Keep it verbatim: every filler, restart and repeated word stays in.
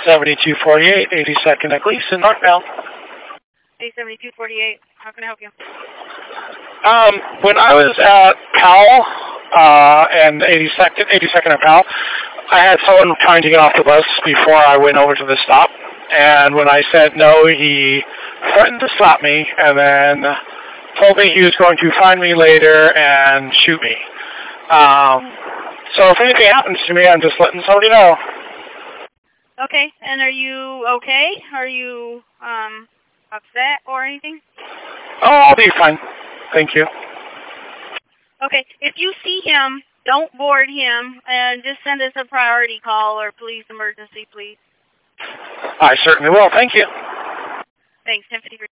seventy-two forty-eight, eighty-second at Gleason, northbound. A seventy-two forty-eight, how can I help you? Um, when I was at Powell, uh, and eighty-second, eighty-second at Powell, I had someone trying to get off the bus before I went over to the stop. And when I said no, he threatened to slap me and then told me he was going to find me later and shoot me. Um, so if anything happens to me, I'm just letting somebody know. Okay, and are you okay? Are you um, upset or anything? Oh, I'll be fine. Thank you. Okay, if you see him, don't board him, and just send us a priority call or police emergency, please. I certainly will. Thank you. Thanks, ten fifty-three.